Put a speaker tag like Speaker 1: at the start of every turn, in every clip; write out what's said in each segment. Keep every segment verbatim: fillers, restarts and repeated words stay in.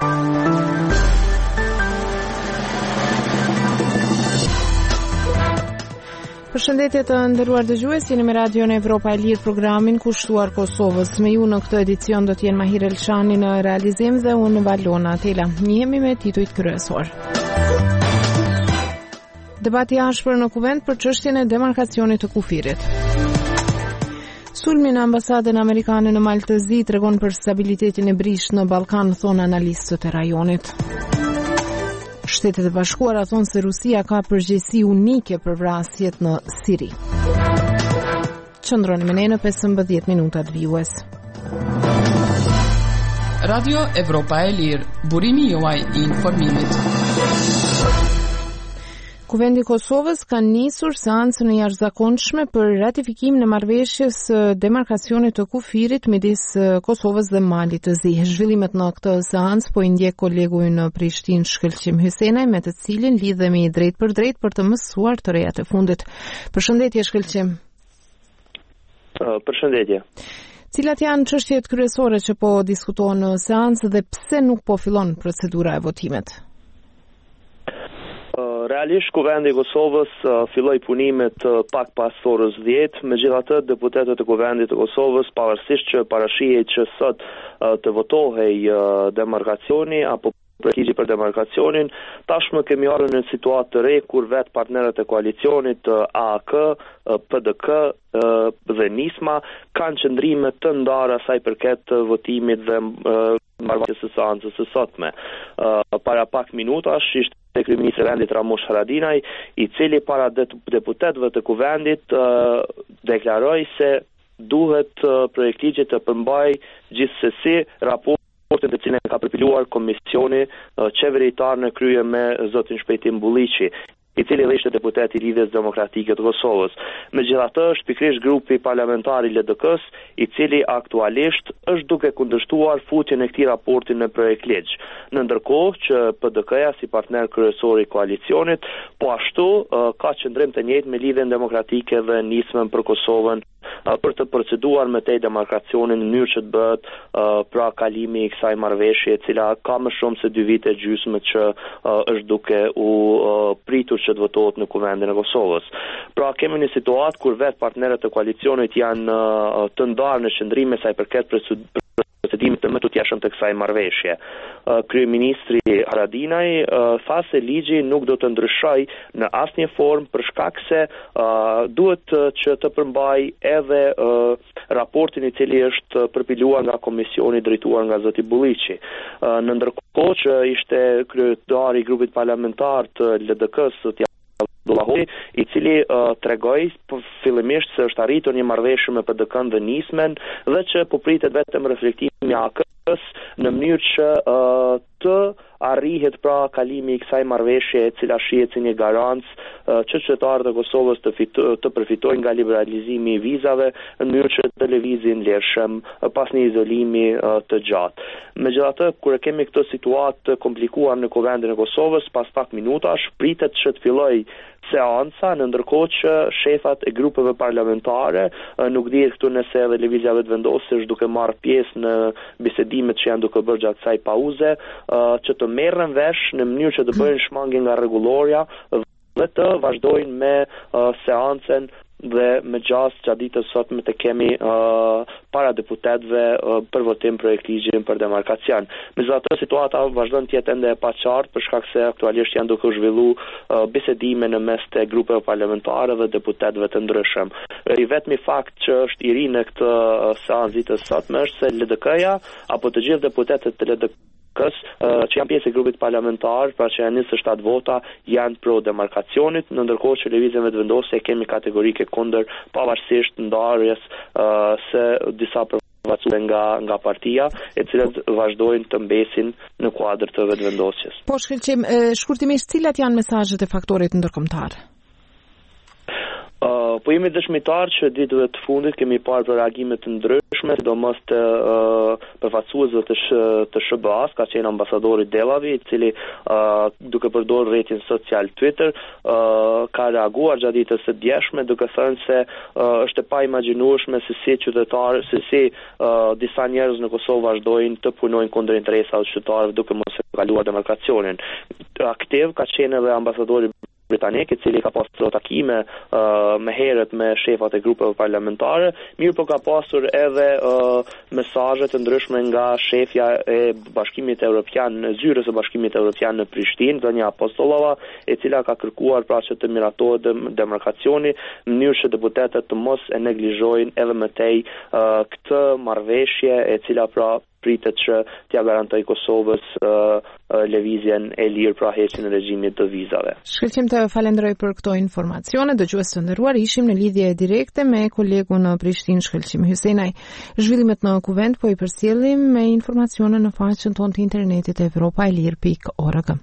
Speaker 1: Përshëndetje të nderuar dëgjues, jeni me Radion Evropa e Lirë, programin kushtuar Kosovës. Me ju në këtë edicion do t'jenë Mahir Elshani në realizim dhe unë Valona Tela. Njihemi me titujt kryesor. Debati i ashpër në kuvent për çështjen e demarkacionit të kufirit. Sulmi në ambasadën amerikane në Maltëzi tregon për stabilitetin e brisht në Ballkan, thonë analistët e rajonit. Shtetet e Bashkuara thonë se Rusia ka përgjegjësi unike për vrasjet në Siri. Qëndroni me ne në pesëmbëdhjetë minutat vijues.
Speaker 2: Radio Evropa e Lirë, burimi juaj i informimit.
Speaker 1: Kuvendi i Kosovës ka nisur seancën e jashtëzakonshme për ratifikimin e marrëveshjes së demarkacionit të kufirit midis Kosovës dhe Malit të Zi. Zhvillimet në këtë seancë po i ndjek kolegu në Prishtinë Shkëlqim Hysenaj, me të cilin lidhemi drejt për drejt për të mësuar të rejat e fundit. Përshëndetje Shkëlqim.
Speaker 3: Uh, përshëndetje.
Speaker 1: Cilat janë çështjet kryesore që po diskutohen në seancë dhe pse nuk po fillon procedura e votimit?
Speaker 3: Realisht, Kuvendi i Kosovës uh, filloi punimet uh, pak pas orës dhjetë, megjithatë deputetët e Kuvendit të Kosovës, pavarësisht që parashihet që sot uh, të votohej uh, demarkacioni apo përgjigje për demarkacionin, tashmë kemi ardhur në situatë të re kur vetë partnerët e koalicionit uh, A A K, uh, P D K uh, dhe Nisma kanë qëndrime të ndara sa i përket uh, votimit dhe uh, marrëveshjes së seancës së sotme. Uh, para pak minutash ishte kryeministri i vendit Ramush Haradinaj, i cili para deputetëve të Kuvendit uh, deklaroi se duhet uh, projektigje të përmbajë gjithsesi raportin të cilin ka përpiluar komisioni uh, qeveritar në krye me zotin Shpejtim Bulliqi, i cili ishte deputet i Lidhjes Demokratike të Kosovës. Megjithatë, është pikërisht grupi parlamentar i L D K-s, i cili aktualisht është duke kundërshtuar futjen e këtij raporti në projekt ligj. Në ndërkohë që P D K-ja si partner kryesor i koalicionit, po ashtu uh, ka qëndrim të njëjtë me Lidhjen Demokratike dhe Nismën për Kosovën uh, për të proceduar me tej demarkacionin në mënyrë që të bëhet uh, pra kalimi i kësaj marrëveshje, e cila ka më shumë se dy vite gjysmë që uh, është duke u uh, pritur që të votohet në Kuvendin e Kosovës. Pra kemi një situatë kur vetë partnerët e koalicionit janë uh, të ndarë në qëndrime sa i përket procedimit të më të tjeshëm të kësaj marrëveshje. Uh, Kryeministri Haradinaj uh, tha se ligji nuk do të ndryshoj në asnjë formë për shkak se uh, duhet uh, që të përmbaj edhe uh, raportin i cili është përpiluar nga komisioni drejtuar nga zoti Bulliqi. Uh, në ndërkohë që ishte kryetari i grupit parlamentar të L D K-s, Abdullahi, i cili uh, tregoi fillimisht se është arritur një marrëveshje me P D K-n dhe Nismen dhe që po pritet vetëm reflektimi i A K-s në mënyrë që uh, të arrihet pra kalimi i kësaj marrëveshje, e cila shihet si një garancë uh, që qytetarët e Kosovës të, fito, të përfitojnë nga liberalizimi i vizave në mënyrë që të lëvizin lirshëm uh, pas një izolimi uh, të gjatë. Megjithatë, kur e kemi këtë situatë të komplikuar në Kuvendin e Kosovës, pas pak minutash pritet që të fillojë seanca, në ndërkohë që shefat e grupeve parlamentare uh, nuk dihet këtu nëse edhe lëvizja vetëvendosur është duke marrë pjesë në bisedimet që janë duke bërë gjatë kësaj pauze, uh, që të merren vesh në mënyrë që të bëjnë shmangje nga rregulloria dhe të vazhdojnë me uh, seancën dhe me gjas gjatë ditës sotme të kemi uh, para deputetëve uh, për votim projekt ligjin për demarkacion. Megjithatë, situata vazhdon të jetë ende e paqartë për shkak se aktualisht janë duke u zhvillu uh, bisedime në mes të grupeve parlamentare dhe deputetëve të ndryshëm. I vetmi fakt që është i ri në këtë uh, seancë ditës sotme është se L D K-ja apo të gjithë deputetët të L D K-s uh, që janë pjesë e grupit parlamentar, pra që janë njëzet e shtatë vota, janë pro demarkacionit, në ndërkohë që lëvizjen vetëvendosje kemi kategorike kundër, pavarësisht ndarjes uh, se disa përfaqësues nga nga partia, e cilat vazhdojnë të mbesin në kuadër të vetëvendosjes.
Speaker 1: Po shkëlqim, shkurtimisht cilat janë mesazhet e faktorit ndërkombëtar?
Speaker 3: Uh, Uh, po jemi dëshmitar që ditëve të fundit kemi parë për reagime të ndryshme, sidomos të uh, përfaqësuesve të, sh, të S B A-s, ka qenë ambasadori Delavi, i cili uh, duke përdorur rrjetin social Twitter uh, ka reaguar gjatë ditës së djeshme duke thënë se uh, është e paimagjinueshme se si qytetarë, se si uh, disa njerëz në Kosovë vazhdojnë të punojnë kundër interesave të qytetarëve duke mos e kaluar demarkacionin. Aktiv ka qenë edhe ambasadori britanik, i cili ka pasur takime uh, me herët me shefat e grupeve parlamentare, mirë po ka pasur edhe uh, mesazhe të ndryshme nga shefja e Bashkimit Evropian, në zyrës së Bashkimit Evropian në Prishtinë, Zonja Apostolova, e cila ka kërkuar pra që të miratohet demarkacioni, në mënyrë që deputetët të mos e neglizhojnë edhe më tej uh, këtë marrëveshje, e cila pra pritet që t'ja garantoj Kosovës uh, uh, lëvizjen e lirë pra heqjen e regjimit të vizave.
Speaker 1: Shkëlqim të falenderoj për këto informacione. Dëgjues të nderuar, ishim në lidhje direkte me kolegun në Prishtinë, Shkëlqim Hysenaj. Zhvillimet në kuvent po i përcjellim me informacione në faqen tonë të internetit evropailir pikë org.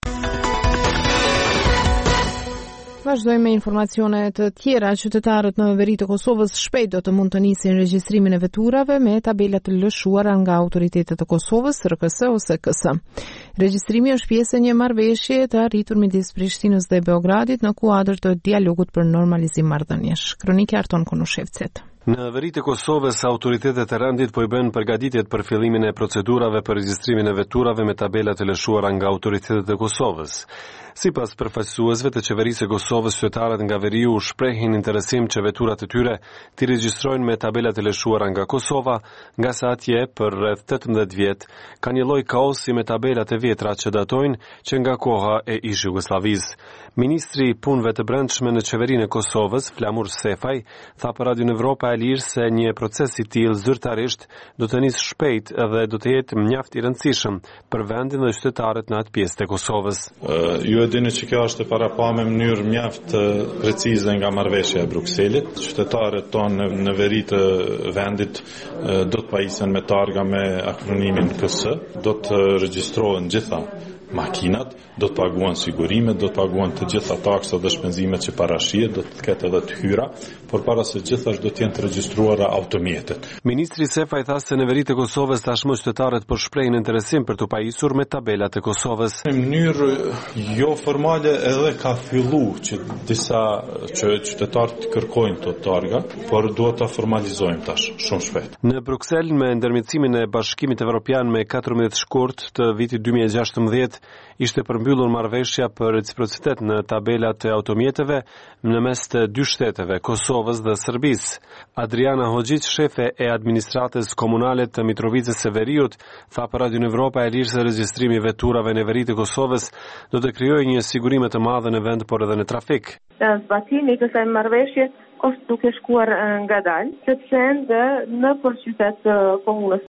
Speaker 1: Vazhdojmë me informacione të tjera. Qytetarët në veri të Kosovës shpejt do të mund të nisin regjistrimin e veturave me tabelat të lëshuara nga autoritetet e Kosovës, R K S ose K S. Regjistrimi është pjesë e një marrëveshje të arritur midis Prishtinës dhe Beogradit në kuadër të dialogut për normalizim marrëdhëniesh. Kronika Arton Konushevcet.
Speaker 4: Në veri të Kosovës, autoritetet e rendit po i bën përgatitjet për fillimin e procedurave për regjistrimin e veturave me tabelat e lëshuara nga autoritetet e Kosovës. Sipas përfaqësuesve të qeverisë së Kosovës, qytetarët nga veriu shprehin interesim që veturat e tyre t'i regjistrojnë me tabelat e lëshuara nga Kosova, nga sa atje për rreth tetëmbëdhjetë vjet ka një lloj kaosi me tabelat e vjetra që datojnë që nga koha e ish Jugosllavisë. Ministri i Punëve të Brendshme në qeverinë e Kosovës, Flamur Sefaj, tha për Radio Evropa e Lirë se një proces i tillë zyrtarisht do të nisë shpejt dhe do të jetë mjaft i rëndësishëm për vendin dhe qytetarët në atë pjesë të Kosovës.
Speaker 5: Uh, ju e dini që kjo është e parapame në mënyrë mjaft precize nga marrëveshja e Brukselit. Qytetarët tonë në, në veri të vendit uh, do të pajisen me targa me akronimin K S, do të regjistrohen gjitha makinat, do të paguan sigurime, do të paguan të gjitha taksat dhe shpenzimet që parashihet, do të ketë edhe të hyra, por para se gjithashtu do të jenë të regjistruara automjetet.
Speaker 4: Ministri Sefaj tha se në veritë e Kosovës tashmë qytetarët po shprehin interesim për të pajisur me tabelat e Kosovës.
Speaker 5: Në mënyrë jo formale edhe ka filluar që disa që qytetarët kërkojnë të targa, por duhet ta formalizojmë tash shumë shpejt.
Speaker 4: Në Bruksel, me ndërmjetësimin e Bashkimit Evropian me katërmbëdhjetë shkurt të vitit dy mijë e gjashtëmbëdhjetë, ishte përmbyllur marrëveshja për reciprocitet në tabelat e automjeteve në mes të dy shteteve, Kosovës dhe Serbisë. Adriana Hoxhić, shefe e administratës komunale të Mitrovicës së Veriut, tha për Radio Evropa e Lirë se regjistrimi i veturave në veri të Kosovës do të krijojë një sigurime të madhe në vend, por edhe në trafik.
Speaker 6: Zbatimi i kësaj marrëveshje është duke shkuar ngadalë, sepse ende në përqytet komunës